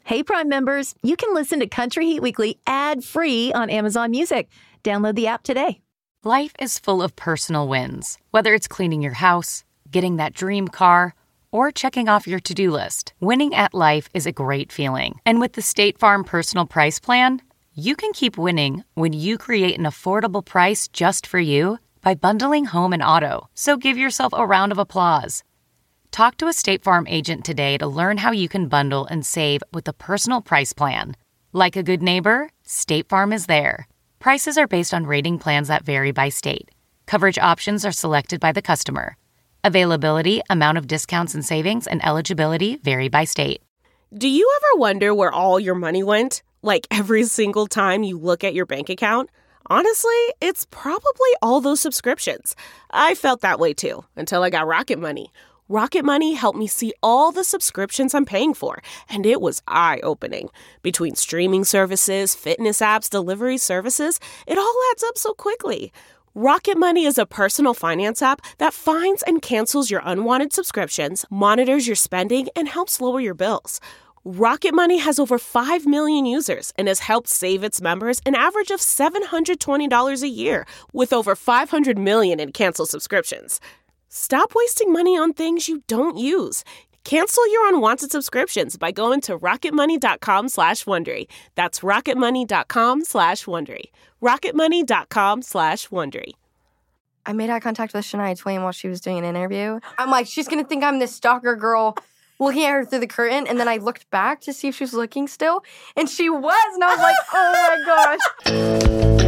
Hey, Prime members, you can listen to Country Heat Weekly ad-free on Amazon Music. Download the app today. Life is full of personal wins, whether it's cleaning your house, getting that dream car, or checking off your to-do list. Winning at life is a great feeling. And with the State Farm Personal Price Plan, you can keep winning when you create an affordable price just for you by bundling home and auto. So give yourself a round of applause. Talk to a State Farm agent today to learn how you can bundle and save with the Personal Price Plan. Like a good neighbor, State Farm is there. Prices are based on rating plans that vary by state. Coverage options are selected by the customer. Availability, amount of discounts and savings, and eligibility vary by state. Do you ever wonder where all your money went? Like every single time you look at your bank account? Honestly, it's probably all those subscriptions. I felt that way too, until I got Rocket Money. Rocket Money helped me see all the subscriptions I'm paying for, and it was eye-opening. Between streaming services, fitness apps, delivery services, it all adds up so quickly. Rocket Money is a personal finance app that finds and cancels your unwanted subscriptions, monitors your spending, and helps lower your bills. Rocket Money has over 5 million users and has helped save its members an average of $720 a year, with over 500 million in canceled subscriptions. Stop wasting money on things you don't use. Cancel your unwanted subscriptions by going to rocketmoney.com/Wondery. That's rocketmoney.com/Wondery. rocketmoney.com/Wondery. I made eye contact with Shania Twain while she was doing an interview. I'm like, she's going to think I'm this stalker girl looking at her through the curtain. And then I looked back to see if she was looking still. And she was. And I was like, oh my gosh.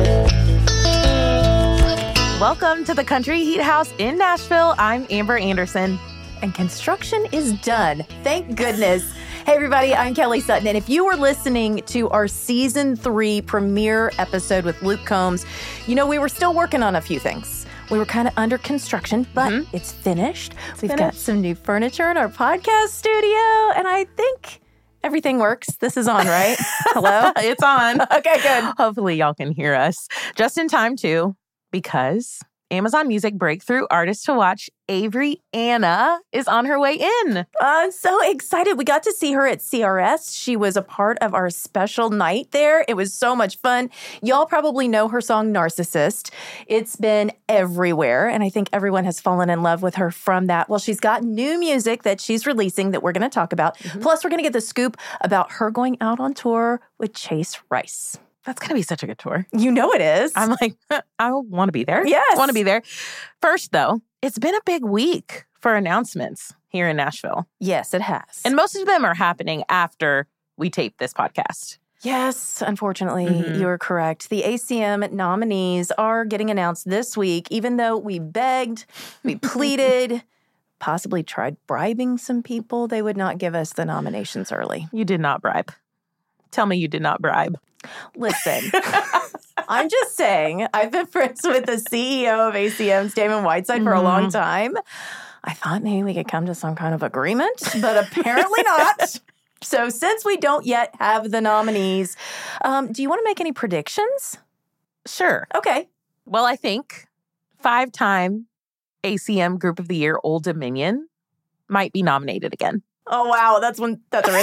Welcome to the Country Heat House in Nashville. I'm Amber Anderson. And construction is done. Thank goodness. Hey, everybody, I'm Kelly Sutton. And if you were listening to our Season 3 premiere episode with Luke Combs, you know we were still working on a few things. We were kind of under construction, but it's finished. We've got some new furniture in our podcast studio, and I think everything works. This is on, right? Hello? It's on. Okay, good. Hopefully y'all can hear us. Just in time, too, because Amazon Music Breakthrough Artist to Watch Avery Anna is on her way in. I'm so excited. We got to see her at CRS. She was a part of our special night there. It was so much fun. Y'all probably know her song Narcissist. It's been everywhere, and I think everyone has fallen in love with her from that. Well, she's got new music that she's releasing that we're going to talk about. Plus, we're going to get the scoop about her going out on tour with Chase Rice. That's going to be such a good tour. You know it is. I'm like, I want to be there. Yes. I want to be there. First, though, it's been a big week for announcements here in Nashville. Yes, it has. And most of them are happening after we tape this podcast. Yes, unfortunately, you are correct. The ACM nominees are getting announced this week, even though we begged, we pleaded, possibly tried bribing some people. They would not give us the nominations early. You did not bribe. Tell me you did not bribe. Listen, I'm just saying, I've been friends with the CEO of ACM's Damon Whiteside for a long time. I thought maybe we could come to some kind of agreement, but apparently not. So since we don't yet have the nominees, do you want to make any predictions? Sure. Okay. Well, I think 5-time ACM Group of the Year Old Dominion might be nominated again. Oh, wow. That's a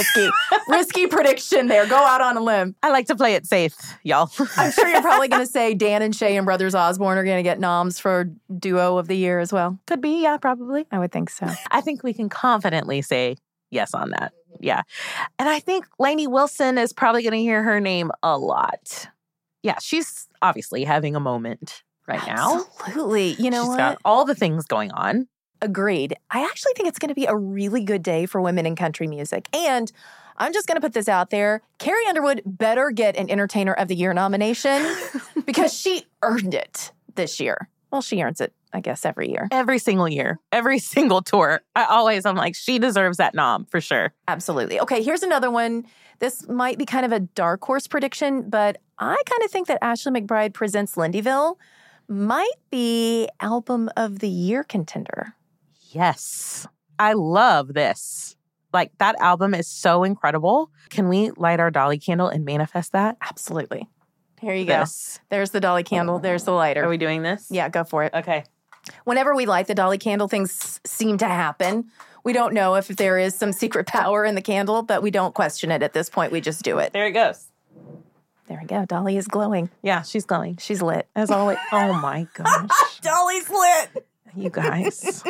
risky prediction there. Go out on a limb. I like to play it safe, y'all. I'm sure you're probably going to say Dan and Shay and Brothers Osborne are going to get noms for Duo of the Year as well. Could be, yeah, probably. I would think so. I think we can confidently say yes on that. Yeah. And I think Lainey Wilson is probably going to hear her name a lot. Yeah, she's obviously having a moment right now. Absolutely. You know She's what? got all the things going on. Agreed. I actually think it's going to be a really good day for women in country music. And I'm just going to put this out there. Carrie Underwood better get an Entertainer of the Year nomination because she earned it this year. Well, she earns it, I guess, every year. Every single year. Every single tour. I'm like, she deserves that nom for sure. Absolutely. Okay, here's another one. This might be kind of a dark horse prediction, but I kind of think that Ashley McBryde Presents Lindyville might be Album of the Year contender. Yes. I love this. Like, that album is so incredible. Can we light our Dolly candle and manifest that? Absolutely. Here you go. There's the Dolly candle. There's the lighter. Are we doing this? Yeah, go for it. Okay. Whenever we light the Dolly candle, things seem to happen. We don't know if there is some secret power in the candle, but we don't question it at this point. We just do it. There it goes. There we go. Dolly is glowing. Yeah, she's glowing. She's lit. As always. Oh, my gosh. Dolly's lit. You guys.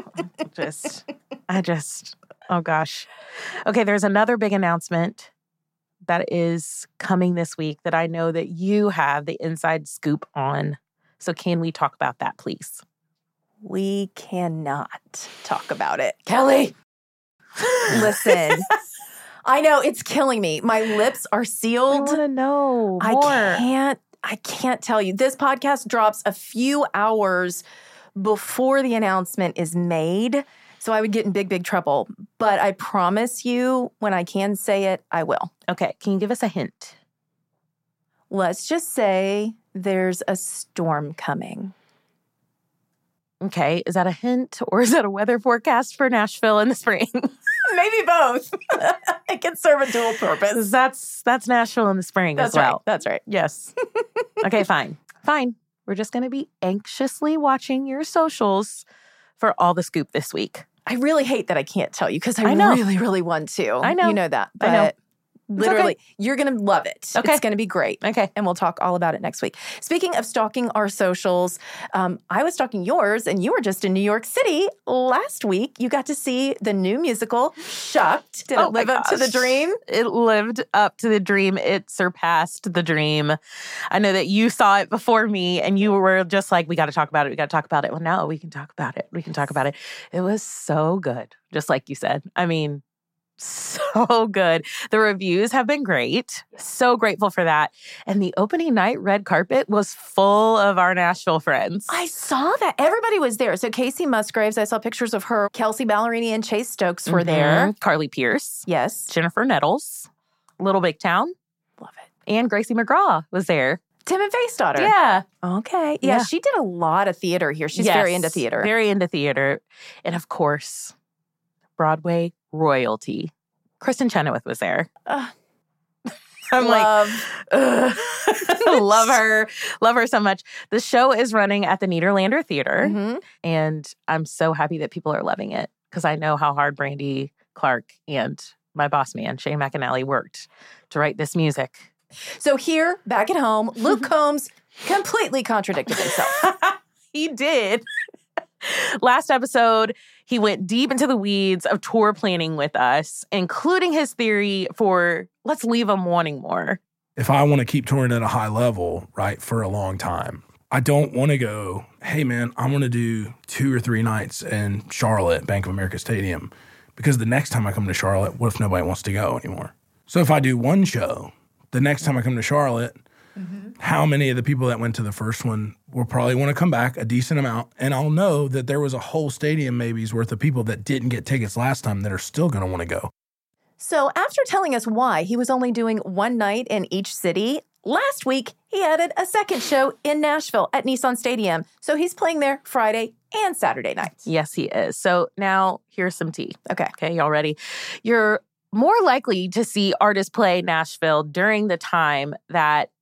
Oh, gosh. Okay, there's another big announcement that is coming this week that I know that you have the inside scoop on. So can we talk about that, please? We cannot talk about it. Kelly! Listen, I know it's killing me. My lips are I sealed. want to know more. I can't tell you. This podcast drops a few hours before the announcement is made, so I would get in big, big trouble. But I promise you, when I can say it, I will. Okay, can you give us a hint? Let's just say there's a storm coming. Okay, is that a hint or is that a weather forecast for Nashville in the spring? Maybe both. It can serve a dual purpose. That's Nashville in the spring That's as well. right. That's right. Yes. Okay, fine. We're just going to be anxiously watching your socials for all the scoop this week. I really hate that I can't tell you because I know. really, really want to. I know. You know that. But I know. literally, okay. You're going to love it. Okay. It's going to be great. Okay. And we'll talk all about it next week. Speaking of stalking our socials, I was stalking yours, and you were just in New York City last week. You got to see the new musical, Shucked. Did it live up to the dream? It lived up to the dream. It surpassed the dream. I know that you saw it before me, and you were just like, we got to talk about it. We got to talk about it. Well, no, we can talk about it. We can talk about it. It was so good, just like you said. I mean, so good. The reviews have been great. So grateful for that. And the opening night red carpet was full of our Nashville friends. I saw that. Everybody was there. So Casey Musgraves, I saw pictures of her. Kelsey Ballerini and Chase Stokes were there. Carly Pierce. Yes. Jennifer Nettles. Little Big Town. Love it. And Gracie McGraw was there. Tim and Faye's daughter. Yeah. Okay. Yeah, she did a lot of theater here. She's very into theater. Very into theater. And of course, Broadway royalty. Kristen Chenoweth was there. I'm love love her so much. The show is running at the Nederlander Theater, Mm-hmm. and I'm so happy that people are loving it because I know how hard Brandy Clark and my boss man, Shane McAnally, worked to write this music. So here, back at home, Luke Combs completely contradicted himself. He did. Last episode, he went deep into the weeds of tour planning with us, including his theory for let's leave them wanting more. If I want to keep touring at a high level, right, for a long time, I don't want to go, hey, man, I'm going to do 2 or 3 nights in Charlotte, Bank of America Stadium, because the next time I come to Charlotte, what if nobody wants to go anymore? So if I do one show, the next time I come to Charlotte, how many of the people that went to the first one will probably want to come back, a decent amount, and I'll know that there was a whole stadium maybe's worth of people that didn't get tickets last time that are still going to want to go. So after telling us why he was only doing one night in each city, last week he added a second show in Nashville at Nissan Stadium. So he's playing there Friday and Saturday nights. Yes, he is. So now here's some tea. Okay. Okay, y'all ready? You're more likely to see artists play Nashville during the time that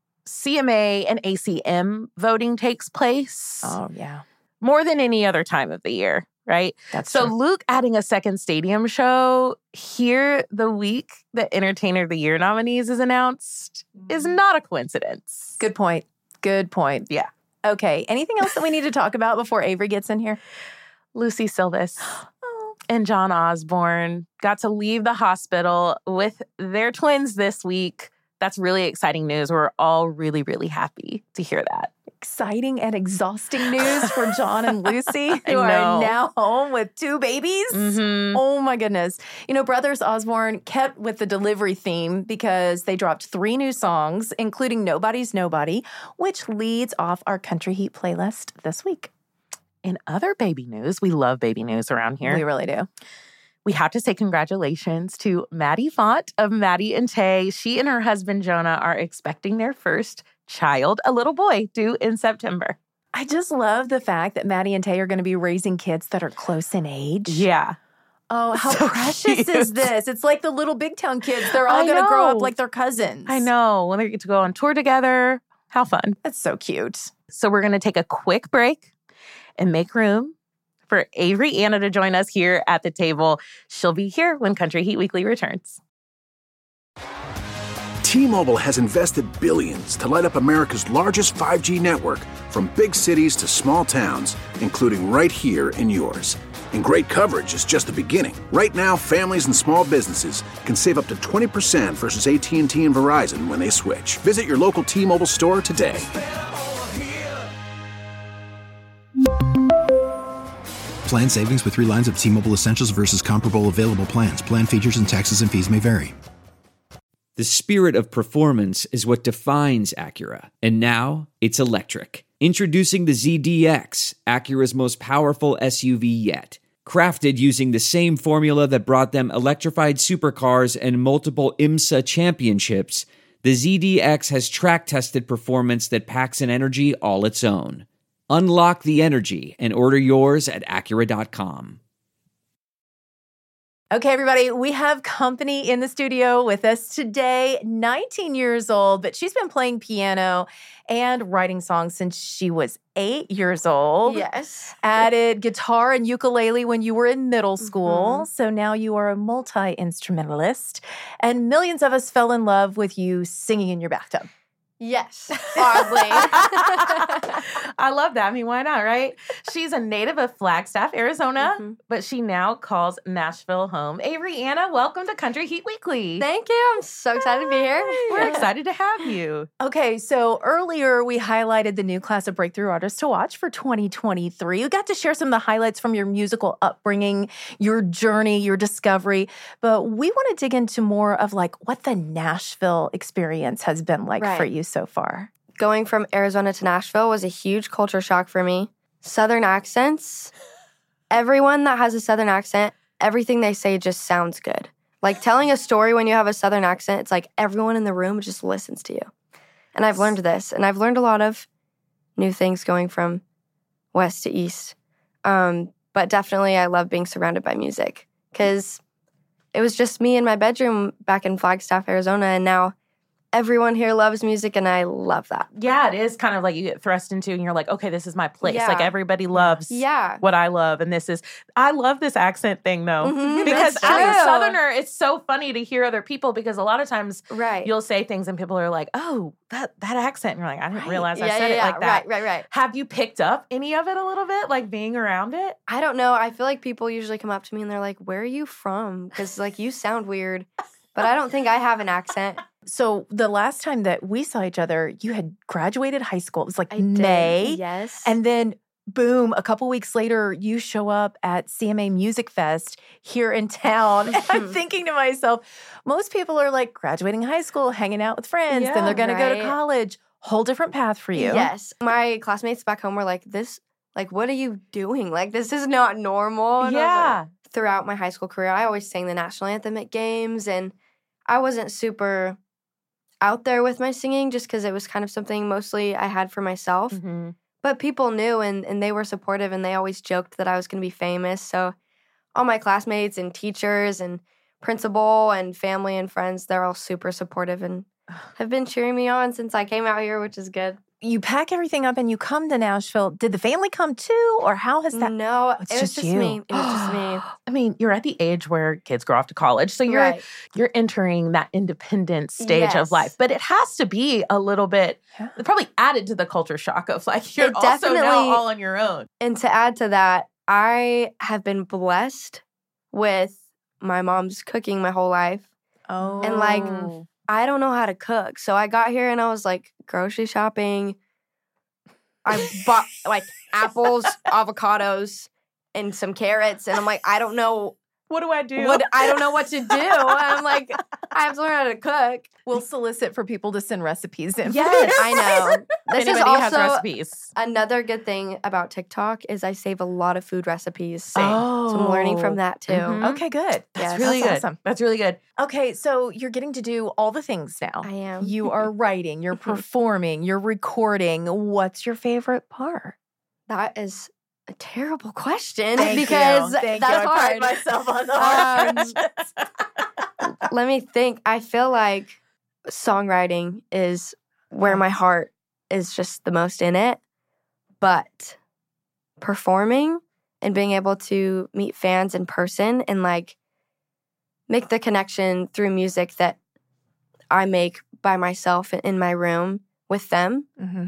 CMA and ACM voting takes place. Oh, yeah. More than any other time of the year, right? That's so true. Luke adding a second stadium show here the week that Entertainer of the Year nominees is announced is not a coincidence. Good point. Good point. Yeah. Okay. Anything else that we need to talk about before Avery gets in here? Lucy Silvis and John Osborne got to leave the hospital with their twins this week. That's really exciting news. We're all really, really happy to hear that. Exciting and exhausting news for John and Lucy, who know. are now home with 2 babies. Mm-hmm. Oh, my goodness. You know, Brothers Osborne kept with the delivery theme because they dropped 3 new songs, including Nobody's Nobody, which leads off our Country Heat playlist this week. In other baby news, we love baby news around here. We really do. We have to say congratulations to Maddie Font of Maddie and Tay. She and her husband, Jonah, are expecting their first child, a little boy, due in September. I just love the fact that Maddie and Tay are going to be raising kids that are close in age. Yeah. Oh, how So precious cute. is this? It's like the little Big Town kids. They're all I going to grow know. up like their cousins. I know. When they get to go on tour together, how fun. That's so cute. So we're going to take a quick break. and make room for Avery Anna to join us here at the table. She'll be here when Country Heat Weekly returns. T-Mobile has invested billions to light up America's largest 5G network, from big cities to small towns, including right here in yours. And great coverage is just the beginning. Right now, families and small businesses can save up to 20% versus AT&T and Verizon when they switch. Visit your local T-Mobile store today. Plan savings with 3 lines of T-Mobile Essentials versus comparable available plans. Plan features and taxes and fees may vary. The spirit of performance is what defines Acura. And now, it's electric. Introducing the ZDX, Acura's most powerful SUV yet. Crafted using the same formula that brought them electrified supercars and multiple IMSA championships, the ZDX has track-tested performance that packs an energy all its own. Unlock the energy and order yours at Acura.com. Okay, everybody, we have company in the studio with us today, 19 years old, but she's been playing piano and writing songs since she was 8 years old. Yes. Added guitar and ukulele when you were in middle school. So now you are a multi-instrumentalist. And millions of us fell in love with you singing in your bathtub. Yes, oddly. I love that. I mean, why not, right? She's a native of Flagstaff, Arizona, but she now calls Nashville home. Avery Anna, welcome to Country Heat Weekly. Thank you. I'm so excited to be here. We're excited to have you. Okay, so earlier we highlighted the new class of breakthrough artists to watch for 2023. We got to share some of the highlights from your musical upbringing, your journey, your discovery, but we want to dig into more of like what the Nashville experience has been like for you so far. Going from Arizona to Nashville was a huge culture shock for me. Southern accents. Everyone that has a Southern accent, everything they say just sounds good. Like telling a story when you have a Southern accent, it's like everyone in the room just listens to you. And I've learned this. And I've learned a lot of new things going from west to east. But definitely I love being surrounded by music because it was just me in my bedroom back in Flagstaff, Arizona. And now everyone here loves music, and I love that. Yeah, it is kind of like you get thrust into and you're like, okay, this is my place. Yeah. Like everybody loves what I love. And I love this accent thing though. Because as a Southerner, it's so funny to hear other people because a lot of times you'll say things and people are like, oh, that accent. And you're like, I didn't realize I said it like that. Right. Have you picked up any of it a little bit, like being around it? I don't know. I feel like people usually come up to me and they're like, where are you from? Because like you sound weird. But I don't think I have an accent. So the last time that we saw each other, you had graduated high school. It was like I May. did, yes. And then boom, a couple weeks later, you show up at CMA Music Fest here in town. And I'm thinking to myself, most people are like graduating high school, hanging out with friends, then they're going to go to college. Whole different path for you. Yes. My classmates back home were like, what are you doing? Like, this is not normal. And yeah. Throughout my high school career, I always sang the national anthem at games, and I wasn't super out there with my singing just because it was kind of something mostly I had for myself. Mm-hmm. But people knew, and they were supportive, and they always joked that I was going to be famous. So all my classmates and teachers and principal and family and friends, they're all super supportive and have been cheering me on since I came out here, which is good. You pack everything up and you come to Nashville. Did the family come too, or how has that? No, it's it was just you. me. It was just me. I mean, you're at the age where kids go off to college, so you're entering that independent stage of life. But it has to be a little bit, probably added to the culture shock of like you're also now all on your own. And to add to that, I have been blessed with my mom's cooking my whole life. Oh, and like I don't know how to cook, so I got here and I was like grocery shopping. I bought like apples, avocados, and some carrots, and I'm like, I don't know. What do I do? I don't know what to do. I'm like, I have to learn how to cook. We'll solicit for people to send recipes in. Yes, I know. This is Anybody has also recipes. another good thing about TikTok is I save a lot of food recipes. So I'm learning from that too. Mm-hmm. Okay, good. That's really good. Awesome. That's really good. Okay, so you're getting to do all the things now. I am. You are writing, you're performing, you're recording. What's your favorite part? That is a terrible question Thank because you. Thank that's you. I hard. pride myself on the hard questions. Let me think. I feel like songwriting is where my heart is just the most in it. But performing and being able to meet fans in person and like make the connection through music that I make by myself in my room with them.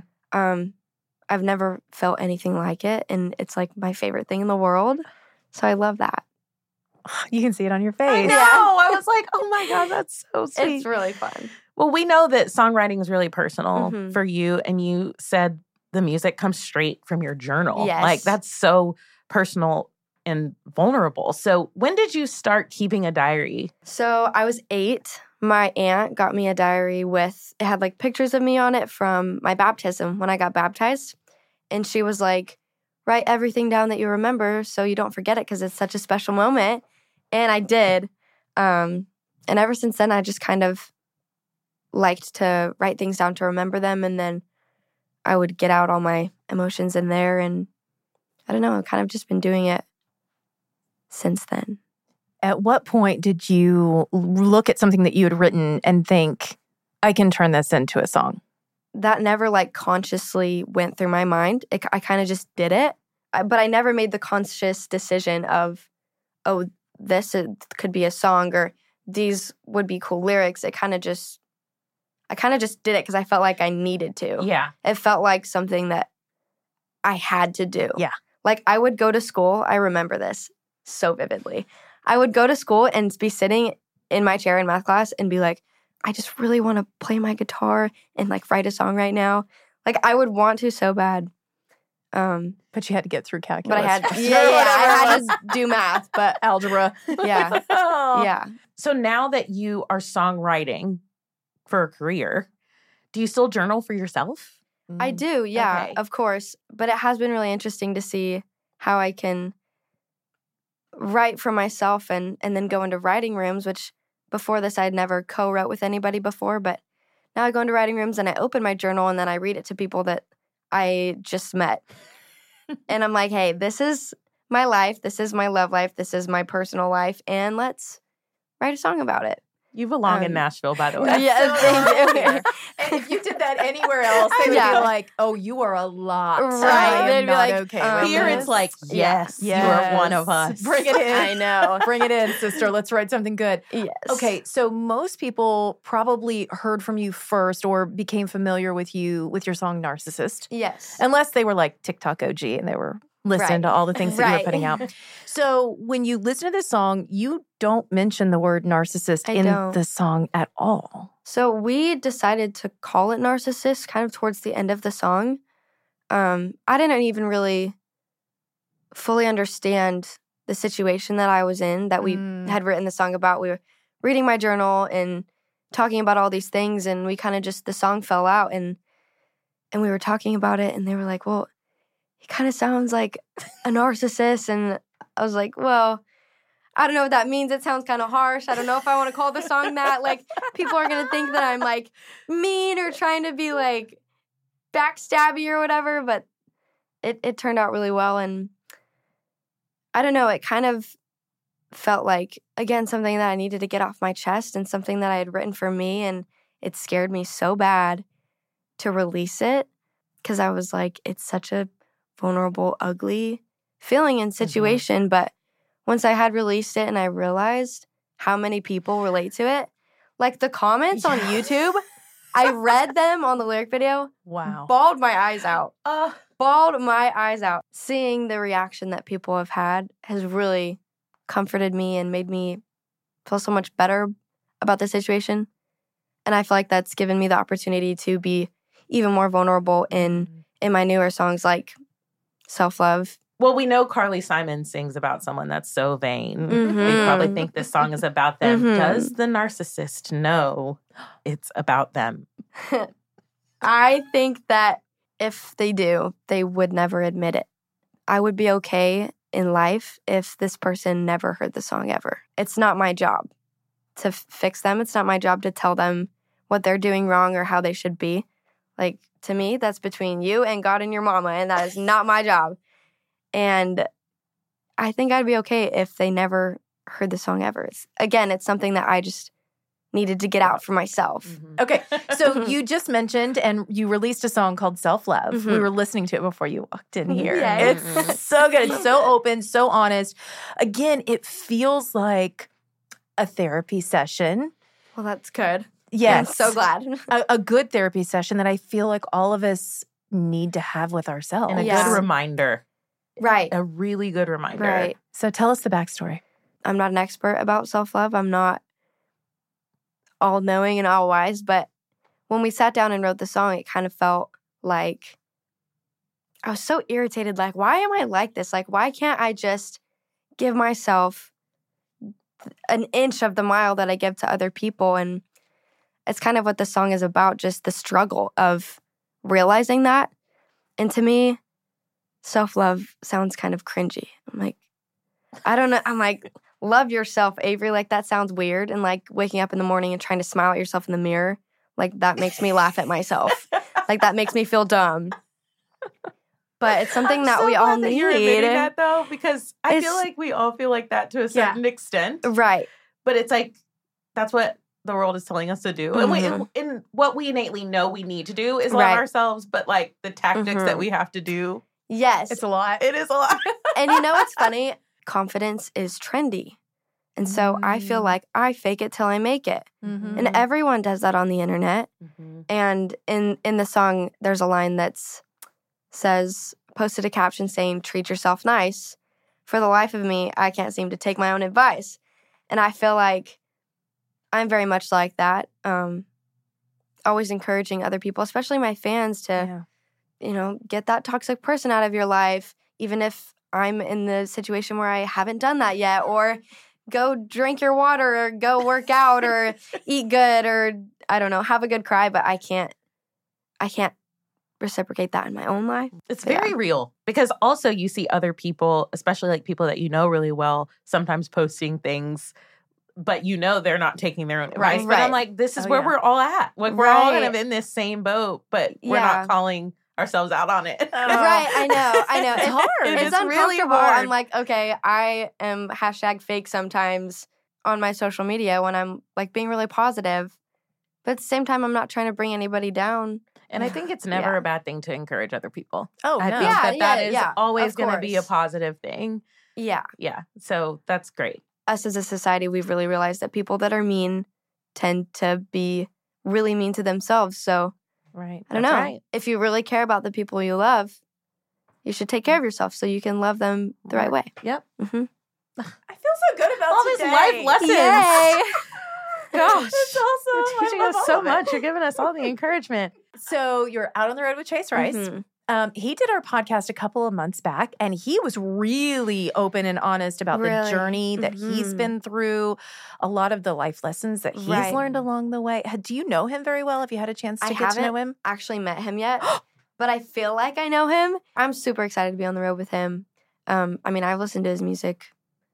I've never felt anything like it, and it's like my favorite thing in the world. So I love that. You can see it on your face. I know. I was like, oh my God, that's so sweet. It's really fun. Well, we know that songwriting is really personal for you, and you said the music comes straight from your journal. Yes. Like, that's so personal and vulnerable. So when did you start keeping a diary? So I was 8. My aunt got me a diary it had like pictures of me on it from my baptism when I got baptized. And she was like, write everything down that you remember so you don't forget it because it's such a special moment. And I did. And ever since then, I just kind of liked to write things down to remember them. And then I would get out all my emotions in there. And I don't know, I've kind of just been doing it since then. At what point did you look at something that you had written and think, I can turn this into a song? That never like consciously went through my mind. I kind of just did it. But I never made the conscious decision of, oh, this could be a song or these would be cool lyrics. I kind of just did it because I felt like I needed to. Yeah. It felt like something that I had to do. Yeah. Like I would go to school. I remember this so vividly. I would go to school and be sitting in my chair in math class and be like, I just really want to play my guitar and like write a song right now. Like I would want to so bad. But you had to get through calculus. But I had, I had to do math, but algebra. Yeah. Yeah. So now that you are songwriting for a career, do you still journal for yourself? I do, yeah, Okay. of course. But it has been really interesting to see how I can write for myself and then go into writing rooms, which before this I'd never co-wrote with anybody before. But now I go into writing rooms and I open my journal and then I read it to people that I just met. And I'm like, hey, this is my life. This is my love life. This is my personal life. And let's write a song about it. You belong in Nashville, by the way. Yeah, thank you. And if you did that anywhere else, they would be like, oh, you are a lot. Right. I am They'd be not like, okay with Here this. it's like, yes, you are one of us. Bring it in. I know. Bring it in, sister. Let's write something good. Yes. Okay, so most people probably heard from you first or became familiar with you with your song Narcissist. Yes. Unless they were like TikTok OG and they were listening Right. to all the things that you were Right. putting out. So when you listen to this song, you don't mention the word narcissist I in don't. the song at all. So we decided to call it Narcissist kind of towards the end of the song. I didn't even really fully understand the situation that I was in that we had written the song about. We were reading my journal and talking about all these things, and we kind of just, the song fell out and we were talking about it, and they were like, well, he kind of sounds like a narcissist. And I was like, well, I don't know what that means. It sounds kind of harsh. I don't know if I want to call the song that. Like, people are going to think that I'm, like, mean or trying to be, like, backstabby or whatever. But it turned out really well. And I don't know. It kind of felt like, again, something that I needed to get off my chest and something that I had written for me. And it scared me so bad to release it because I was like, it's such a vulnerable, ugly feeling and situation. But once I had released it and I realized how many people relate to it, like the comments on YouTube, I read them on the lyric video. Wow. Bawled my eyes out. Bawled my eyes out. Seeing the reaction that people have had has really comforted me and made me feel so much better about the situation. And I feel like that's given me the opportunity to be even more vulnerable in my newer songs like Self-Love. Well, we know Carly Simon sings about someone that's so vain. They probably think this song is about them. Does the narcissist know it's about them? I think that if they do, they would never admit it. I would be okay in life if this person never heard the song ever. It's not my job to fix them. It's not my job to tell them what they're doing wrong or how they should be. Like, to me, that's between you and God and your mama, and that is not my job. And I think I'd be okay if they never heard the song ever. It's something that I just needed to get out for myself. Okay, so you just mentioned and you released a song called Self-Love. We were listening to it before you walked in here. It's so good. It's so open, so honest. Again, it feels like a therapy session. Well, that's good. Yes. I'm so glad. A good therapy session that I feel like all of us need to have with ourselves. And a good reminder. Right. A really good reminder. Right. So tell us the backstory. I'm not an expert about self-love. I'm not all-knowing and all-wise, but when we sat down and wrote the song, it kind of felt like I was so irritated. Like, why am I like this? Like, why can't I just give myself an inch of the mile that I give to other people? And it's kind of what the song is about, just the struggle of realizing that. And to me, self-love sounds kind of cringy. I'm like, I don't know. I'm like, love yourself, Avery. Like, that sounds weird. And like waking up in the morning and trying to smile at yourself in the mirror, like that makes me laugh at myself. Like, that makes me feel dumb. But it's something that we all need. You're admitting that though, because I feel like we all feel like that to a certain extent. Right. But it's like, that's what the world is telling us to do. And what we innately know we need to do is love ourselves, but like the tactics that we have to do. Yes. It's a lot. It is a lot. And you know what's funny? Confidence is trendy. And so I feel like I fake it till I make it. And everyone does that on the internet. And in the song, there's a line that says, posted a caption saying, treat yourself nice. For the life of me, I can't seem to take my own advice. And I feel like I'm very much like that. Always encouraging other people, especially my fans, to, get that toxic person out of your life, even if I'm in the situation where I haven't done that yet, or go drink your water, or go work out, or eat good, or I don't know, have a good cry, but I can't reciprocate that in my own life. It's very real, because also you see other people, especially like people that you know really well, sometimes posting things, but they're not taking their own advice. But I'm like, this is where we're all at. Like, we're all kind of in this same boat, but we're not calling ourselves out on it. Right, I know. It's hard. It's uncomfortable. Really hard. I'm like, okay, I am #fake sometimes on my social media when I'm like being really positive. But at the same time, I'm not trying to bring anybody down. And I think it's never a bad thing to encourage other people. Oh, I no. think that is always going to be a positive thing. Yeah. Yeah. So that's great. Us as a society, we've really realized that people that are mean tend to be really mean to themselves. So I don't know. If you really care about the people you love, you should take care of yourself so you can love them the right way. Yep. I feel so good about all today. these life lessons. Yay. Gosh. It's awesome. You're teaching us so much. You're giving us all the encouragement. So you're out on the road with Chase Rice. He did our podcast a couple of months back, and he was really open and honest about the journey that he's been through, a lot of the life lessons that he's learned along the way. Do you know him very well? Have you had a chance to get to know him? I haven't actually met him yet, but I feel like I know him. I'm super excited to be on the road with him. I mean, I've listened to his music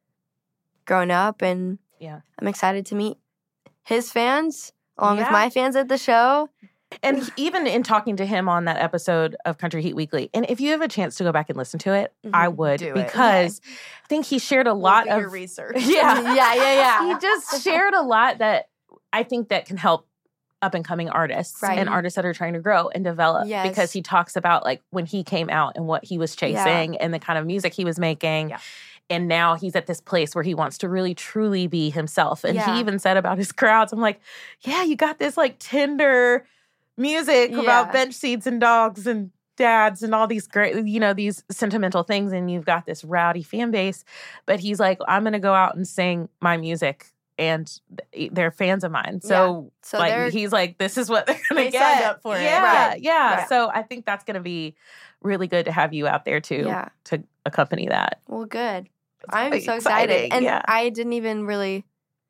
growing up, and I'm excited to meet his fans along with my fans at the show. And even in talking to him on that episode of Country Heat Weekly, and if you have a chance to go back and listen to it, I would, because I think he shared a lot of your research. Yeah. He just shared a lot that I think that can help up and coming artists and artists that are trying to grow and develop. Yes. Because he talks about like when he came out and what he was chasing and the kind of music he was making. Yeah. And now he's at this place where he wants to really, truly be himself. And he even said about his crowds, I'm like, yeah, you got this like tender music about bench seats and dogs and dads and all these great, these sentimental things. And you've got this rowdy fan base. But he's like, I'm going to go out and sing my music. And they're fans of mine. So like, he's like, this is what they're going to get. Signed up for it. Yeah. Right. So I think that's going to be really good to have you out there too, to accompany that. Well, good. I'm so excited. And I didn't even really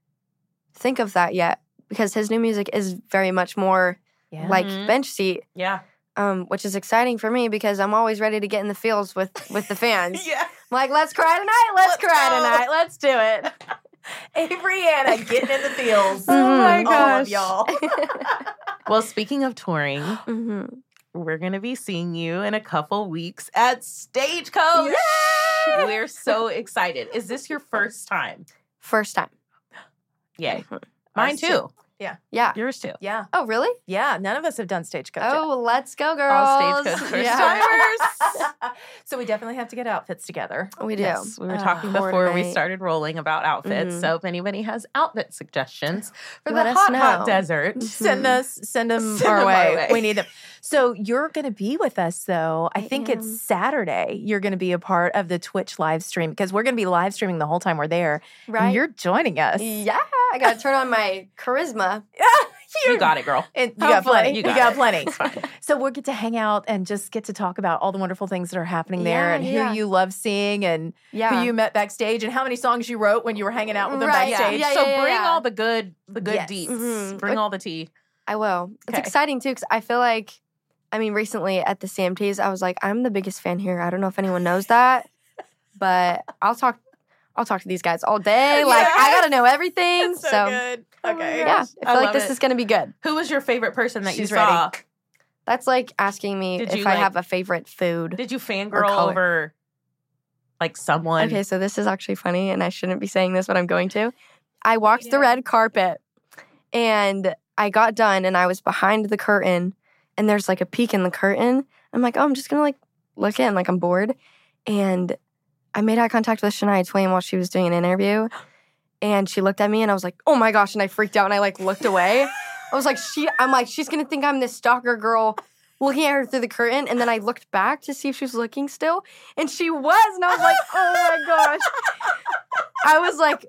think of that yet, because his new music is very much more like bench seat. Yeah. Which is exciting for me, because I'm always ready to get in the fields with the fans. Yeah. I'm like, let's cry tonight. Let's cry tonight. Let's do it. Avery Anna getting in the fields. Oh my gosh. All of y'all. Well, speaking of touring, we're going to be seeing you in a couple weeks at Stagecoach. Yay! We're so excited. Is this your first time? First time. Yay. Mine too. Yeah. Yeah. Yours too. Yeah. Oh, really? Yeah. None of us have done Stagecoach yet. Oh, let's go, girls. All Stagecoach first timers. So we definitely have to get outfits together. We do. Yes, we were talking more before we tonight. started rolling about outfits. So if anybody has outfit suggestions for Let the us hot know. desert, Send them Send our 'em our way. way. We need them. So you're going to be with us, though. I think am. it's Saturday. You're going to be a part of the Twitch live stream because we're going to be live streaming the whole time we're there. Right. And you're joining us. Yeah. I got to turn on my charisma. you got it, girl. And you got Hopefully. plenty. You got it. plenty. It's fine. So we'll get to hang out and just get to talk about all the wonderful things that are happening there Yeah, and yeah. who you love seeing and Yeah. who you met backstage and how many songs you wrote when you were hanging out with them Right. backstage. Yeah, So yeah, bring yeah. all the good Yes. deets. Mhm. Bring all the tea. I will. It's Okay. exciting too because I feel like, recently at the CMTs, I was like, I'm the biggest fan here. I don't know if anyone knows that, but I'll talk to these guys all day. Like I gotta know everything. That's so good. Okay. Yeah, I feel I like love this it. is gonna be good. Who was your favorite person that She's you saw? ready. That's like asking me Did if you, I like- have a favorite food. Did you Or fangirl color. over like someone? Okay, so this is actually funny, and I shouldn't be saying this, but I'm going to. I walked the red carpet, and I got done, and I was behind the curtain, and there's like a peek in the curtain. I'm like, oh, I'm just gonna like look in, like I'm bored, and I made eye contact with Shania Twain while she was doing an interview, and she looked at me, and I was like, oh my gosh, and I freaked out, and I like looked away. I was like, she's gonna think I'm this stalker girl. Looking at her through the curtain, and then I looked back to see if she was looking still, and she was, and I was like, oh my gosh. I was like,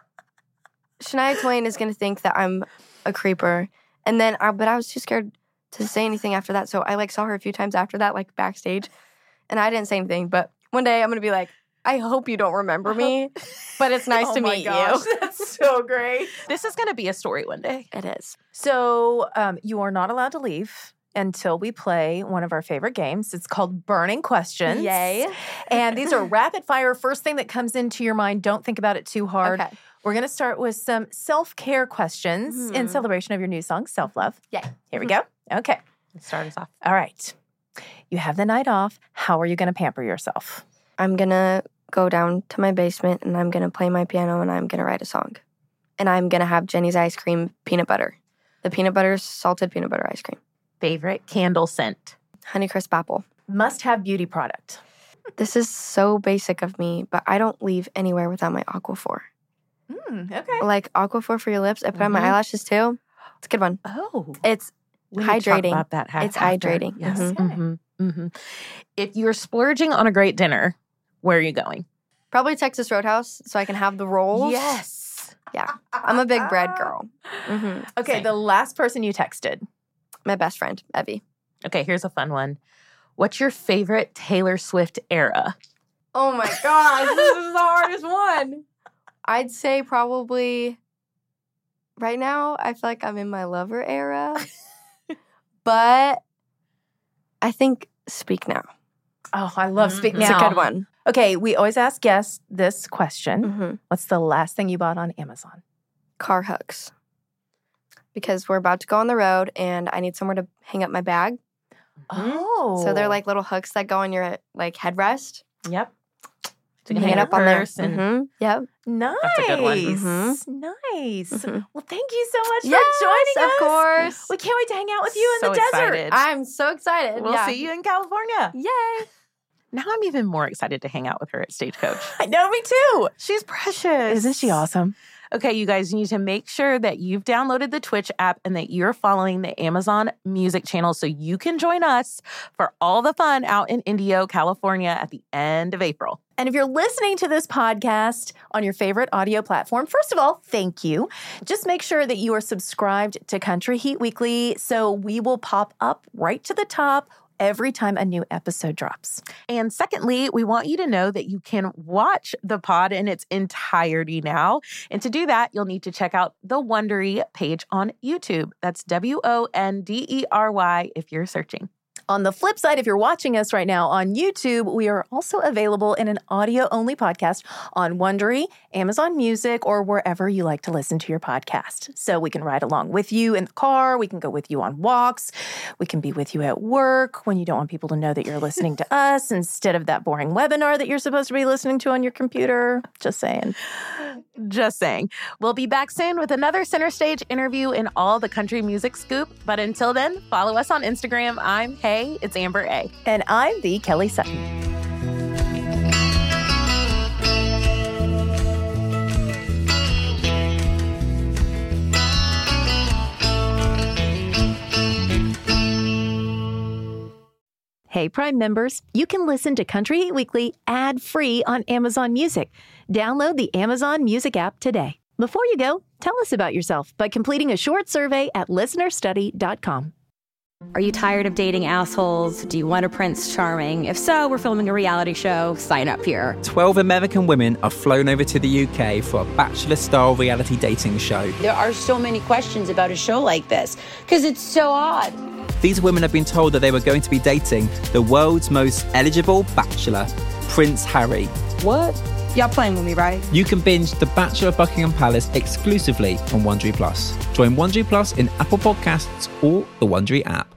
Shania Twain is gonna think that I'm a creeper, and then, but I was too scared to say anything after that, so I like saw her a few times after that, like backstage, and I didn't say anything, but one day I'm gonna be like, I hope you don't remember me, but it's nice to meet you. That's so great. This is going to be a story one day. It is. So you are not allowed to leave until we play one of our favorite games. It's called Burning Questions. Yay. And these are rapid fire. First thing that comes into your mind, don't think about it too hard. Okay. We're going to start with some self-care questions in celebration of your new song, Self-Love. Yay. Here we go. Okay. Let's start us off. All right. You have the night off. How are you going to pamper yourself? I'm gonna go down to my basement, and I'm gonna play my piano, and I'm gonna write a song. And I'm gonna have Jenny's ice cream peanut butter. The peanut butter, salted peanut butter ice cream. Favorite candle scent? Honeycrisp apple. Must-have beauty product. This is so basic of me, but I don't leave anywhere without my Aquaphor. Okay. Like Aquaphor for your lips. I put on my eyelashes too. It's a good one. Oh. It's We need to talk hydrating. about that It's after. hydrating. Yes. Mhm. Mm-hmm. If you're splurging on a great dinner, where are you going? probably Texas Roadhouse, so I can have the rolls. Yes. Yeah. I'm a big bread girl. hmm Okay, Same. the last person you texted. My best friend, Evie. Okay, here's a fun one. What's your favorite Taylor Swift era? Oh my gosh, this is the hardest one. I'd say probably right now, I feel like I'm in my lover era. But I think Speak Now. Oh, I love Speak Mhm. Now. It's a good one. Okay, we always ask guests this question. hmm What's the last thing you bought on Amazon? Car hooks. Because we're about to go on the road and I need somewhere to hang up my bag. Oh. So they're like little hooks that go on your like headrest. Yep. So You hang it up on there. purse and hmm Yep. Nice. That's a good one. Nice. Mhm. Well, thank you so much Yes, for joining us. of course. We can't wait to hang out with you in So the desert. excited. I'm so excited. We'll yeah. see you in California. Yay. Now I'm even more excited to hang out with her at Stagecoach. I know, me too. She's precious. Isn't she awesome? Okay, you guys need to make sure that you've downloaded the Twitch app and that you're following the Amazon Music channel so you can join us for all the fun out in Indio, California at the end of April. And if you're listening to this podcast on your favorite audio platform, first of all, thank you. Just make sure that you are subscribed to Country Heat Weekly so we will pop up right to the top every time a new episode drops. And secondly, we want you to know that you can watch the pod in its entirety now. And to do that, you'll need to check out the Wondery page on YouTube. That's WONDERY if you're searching. On the flip side, if you're watching us right now on YouTube, we are also available in an audio-only podcast on Wondery, Amazon Music, or wherever you like to listen to your podcast. So we can ride along with you in the car. We can go with you on walks. We can be with you at work when you don't want people to know that you're listening to us instead of that boring webinar that you're supposed to be listening to on your computer. Just saying. Just saying. We'll be back soon with another Center Stage interview in all the country music scoop. But until then, follow us on Instagram. I'm Hey, it's Amber A. And I'm the Kelly Sutton. Hey, Prime members, you can listen to Country Heat Weekly ad-free on Amazon Music. Download the Amazon Music app today. Before you go, tell us about yourself by completing a short survey at listenerstudy.com. Are you tired of dating assholes? Do you want a Prince Charming? If so, we're filming a reality show. Sign up here. 12 American women are flown over to the UK for a Bachelor-style reality dating show. There are so many questions about a show like this because it's so odd. These women have been told that they were going to be dating the world's most eligible bachelor, Prince Harry. What? Y'all playing with me, right? You can binge The Bachelor of Buckingham Palace exclusively on Wondery Plus. Join Wondery Plus in Apple Podcasts or the Wondery app.